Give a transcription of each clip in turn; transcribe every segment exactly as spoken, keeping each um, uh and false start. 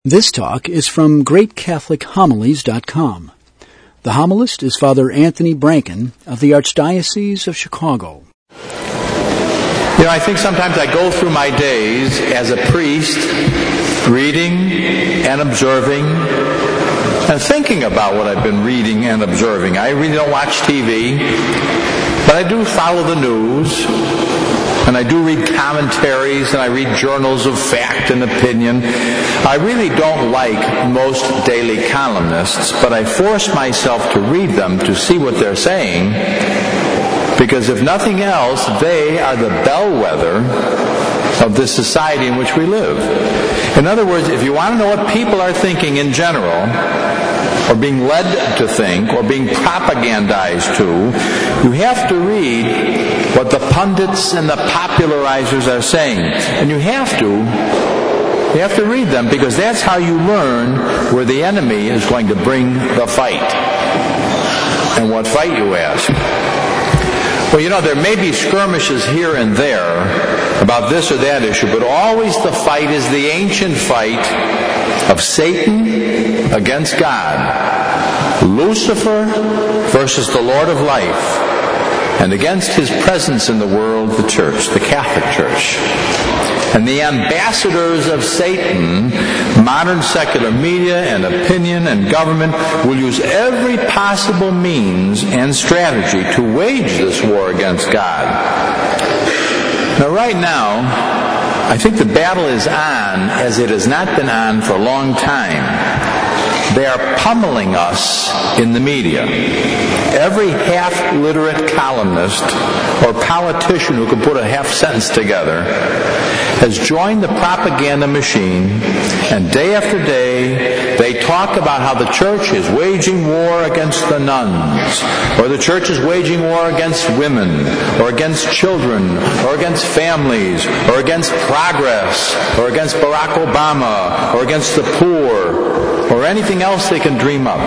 This talk is from Great Catholic Homilies dot com. The homilist is Father Anthony Branken of the Archdiocese of Chicago. You know, I think sometimes I go through my days as a priest, reading and observing and thinking about what I've been reading and observing. I really don't watch T V, but I do follow the news. And I do read commentaries, and I read journals of fact and opinion. I really don't like most daily columnists, but I force myself to read them to see what they're saying, because if nothing else, they are the bellwether of the society in which we live. In other words, if you want to know what people are thinking in general, or being led to think, or being propagandized to, you have to read what the pundits and the popularizers are saying. And you have to, you have to read them, because that's how you learn where the enemy is going to bring the fight. And what fight, you ask? Well, you know, there may be skirmishes here and there about this or that issue, but always the fight is the ancient fight of Satan against God, Lucifer versus the Lord of life, and against his presence in the world, the Church, the Catholic Church. And the ambassadors of Satan, modern secular media and opinion and government, will use every possible means and strategy to wage this war against God. Now, right now, I think the battle is on as it has not been on for a long time. They are pummeling us in the media. Every half-literate columnist or politician who can put a half sentence together has joined the propaganda machine, and day after day they talk about how the church is waging war against the nuns, or the church is waging war against women, or against children, or against families, or against progress, or against Barack Obama, or against the poor, or anything else they can dream up.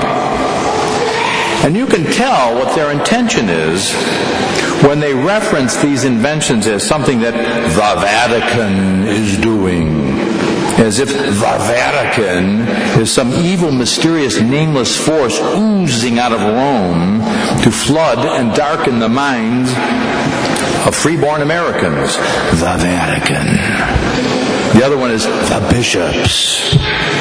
And you can tell what their intention is when they reference these inventions as something that the Vatican is doing. As if the Vatican is some evil, mysterious, nameless force oozing out of Rome to flood and darken the minds of freeborn Americans. The Vatican. The other one is the bishops.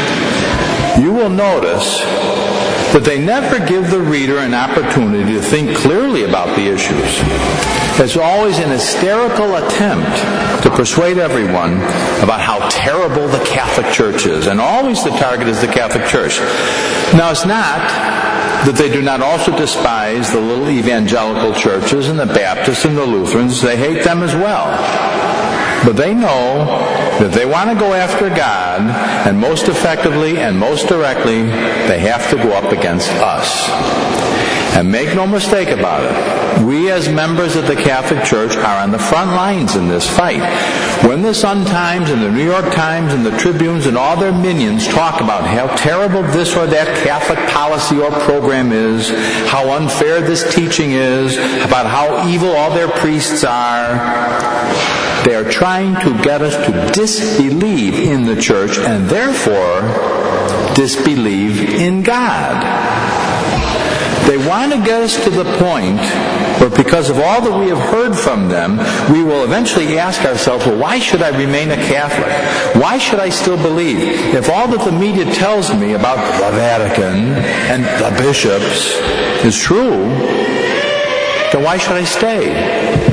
You will notice that they never give the reader an opportunity to think clearly about the issues. It's always an hysterical attempt to persuade everyone about how terrible the Catholic Church is, and always the target is the Catholic Church. Now, it's not that they do not also despise the little evangelical churches and the Baptists and the Lutherans. They hate them as well. But they know that if they want to go after God, and most effectively and most directly, they have to go up against us. And make no mistake about it, we as members of the Catholic Church are on the front lines in this fight. When the Sun-Times and the New York Times and the Tribunes and all their minions talk about how terrible this or that Catholic policy or program is, how unfair this teaching is, about how evil all their priests are, they are trying to get us to disbelieve in the Church and therefore disbelieve in God. They want to get us to the point where, because of all that we have heard from them, we will eventually ask ourselves, well, why should I remain a Catholic? Why should I still believe? If all that the media tells me about the Vatican and the bishops is true, then why should I stay?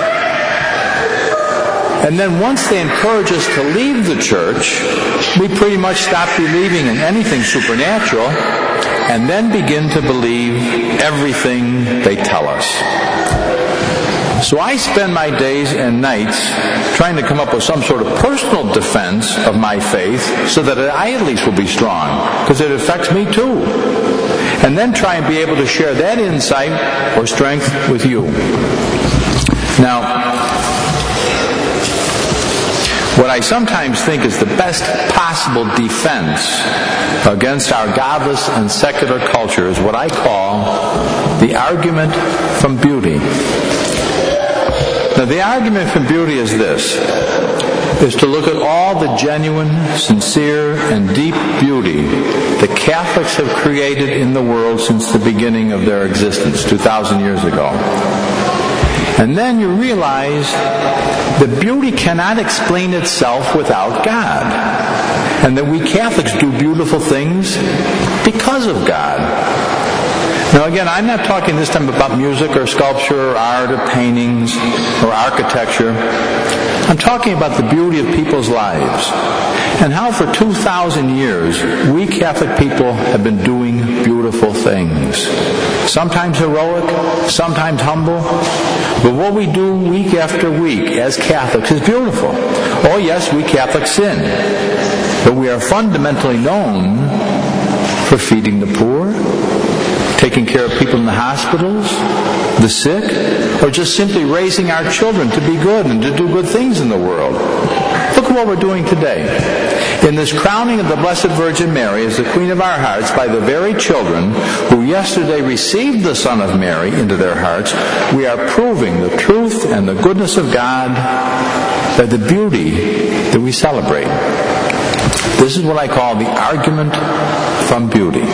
And then once they encourage us to leave the Church, we pretty much stop believing in anything supernatural, and then begin to believe everything they tell us. So I spend my days and nights trying to come up with some sort of personal defense of my faith so that I at least will be strong, because it affects me too. And then try and be able to share that insight or strength with you. Now, what I sometimes think is the best possible defense against our godless and secular culture is what I call the argument from beauty. Now, the argument from beauty is this. is to look at all the genuine, sincere, and deep beauty the Catholics have created in the world since the beginning of their existence, two thousand years ago. And then you realize that beauty cannot explain itself without God. And that we Catholics do beautiful things because of God. Now again, I'm not talking this time about music or sculpture or art or paintings or architecture. I'm talking about the beauty of people's lives and how for two thousand years we Catholic people have been doing beautiful things. Sometimes heroic, sometimes humble, but what we do week after week as Catholics is beautiful. Oh yes, we Catholics sin, but we are fundamentally known for feeding the poor, taking care of people in the hospitals, the sick, or just simply raising our children to be good and to do good things in the world. Look at what we're doing today. In this crowning of the Blessed Virgin Mary as the Queen of our hearts by the very children who yesterday received the Son of Mary into their hearts, we are proving the truth and the goodness of God by the beauty that we celebrate. This is what I call the argument from beauty.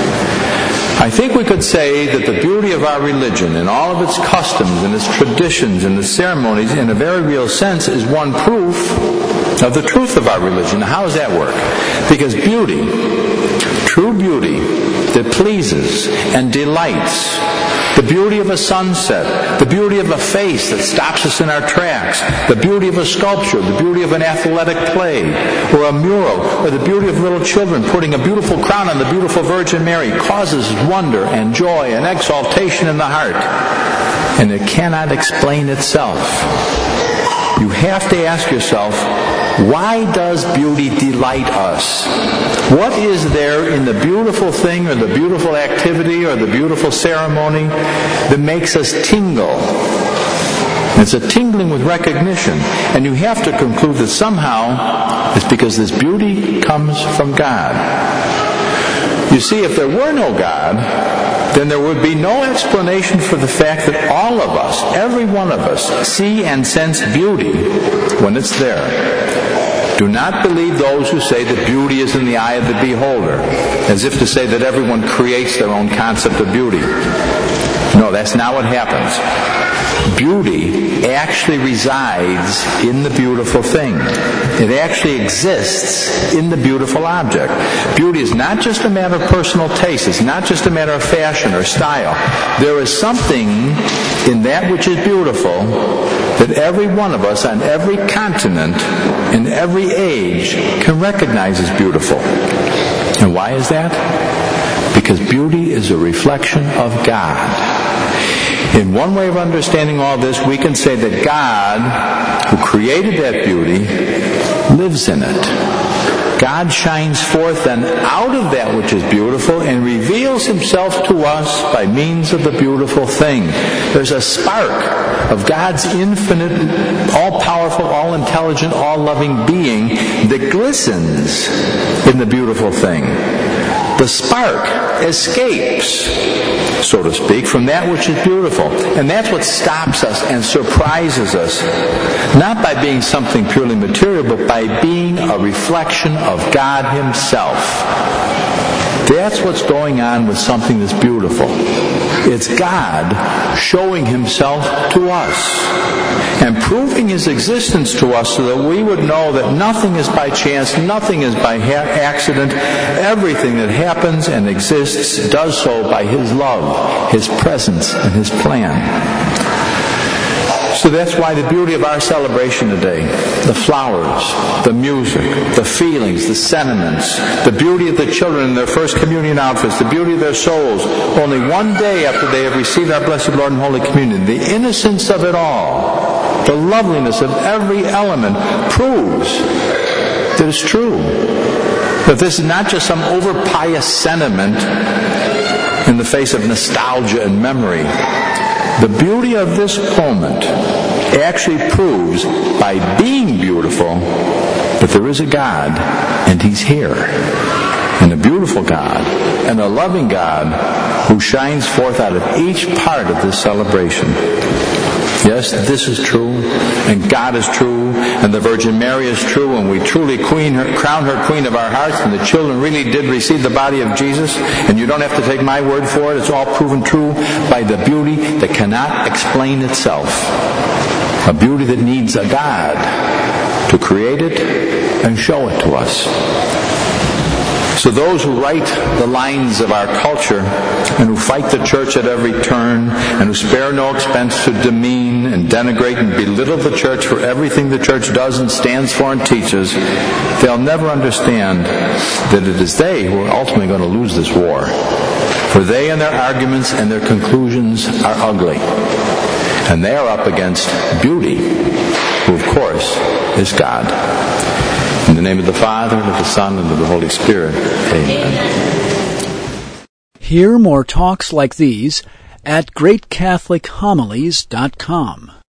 I think we could say that the beauty of our religion and all of its customs and its traditions and its ceremonies in a very real sense is one proof of the truth of our religion. How does that work? Because beauty, true beauty that pleases and delights, the beauty of a sunset, the beauty of a face that stops us in our tracks, the beauty of a sculpture, the beauty of an athletic play, or a mural, or the beauty of little children putting a beautiful crown on the beautiful Virgin Mary causes wonder and joy and exaltation in the heart. And it cannot explain itself. You have to ask yourself, why does beauty delight us? What is there in the beautiful thing or the beautiful activity or the beautiful ceremony that makes us tingle? It's a tingling with recognition. And you have to conclude that somehow it's because this beauty comes from God. You see, if there were no God, then there would be no explanation for the fact that all of us, every one of us, see and sense beauty when it's there. Do not believe those who say that beauty is in the eye of the beholder, as if to say that everyone creates their own concept of beauty. No, that's not what happens. Beauty actually resides in the beautiful thing. It actually exists in the beautiful object. Beauty is not just a matter of personal taste. It's not just a matter of fashion or style. There is something in that which is beautiful that every one of us on every continent, in every age, can recognize as beautiful. And why is that? Because beauty is a reflection of God. In one way of understanding all this, we can say that God, who created that beauty, lives in it. God shines forth then out of that which is beautiful and reveals himself to us by means of the beautiful thing. There's a spark of God's infinite, all-powerful, all-intelligent, all-loving being that glistens in the beautiful thing. The spark escapes, so to speak, from that which is beautiful. And that's what stops us and surprises us. Not by being something purely material, but by being a reflection of God himself. That's what's going on with something that's beautiful. It's God showing himself to us and proving his existence to us so that we would know that nothing is by chance, nothing is by ha- accident. Everything that happens and exists does so by his love, his presence, and his plan. So that's why the beauty of our celebration today, the flowers, the music, the feelings, the sentiments, the beauty of the children in their first communion outfits, the beauty of their souls, only one day after they have received our Blessed Lord in Holy Communion, the innocence of it all, the loveliness of every element proves that it's true. That this is not just some over-pious sentiment in the face of nostalgia and memory. The beauty of this moment actually proves, by being beautiful, that there is a God, and he's here. And a beautiful God, and a loving God, who shines forth out of each part of this celebration. Yes, this is true, and God is true, and the Virgin Mary is true, and we truly queen her, crown her queen of our hearts, and the children really did receive the body of Jesus, and you don't have to take my word for it. It's all proven true by the beauty that cannot explain itself. A beauty that needs a God to create it and show it to us. So those who write the lines of our culture and who fight the church at every turn and who spare no expense to demean and denigrate and belittle the church for everything the church does and stands for and teaches, they'll never understand that it is they who are ultimately going to lose this war. For they and their arguments and their conclusions are ugly. And they are up against beauty, who of course is God. In the name of the Father, and of the Son, and of the Holy Spirit. Amen. Hear more talks like these at great catholic homilies dot com.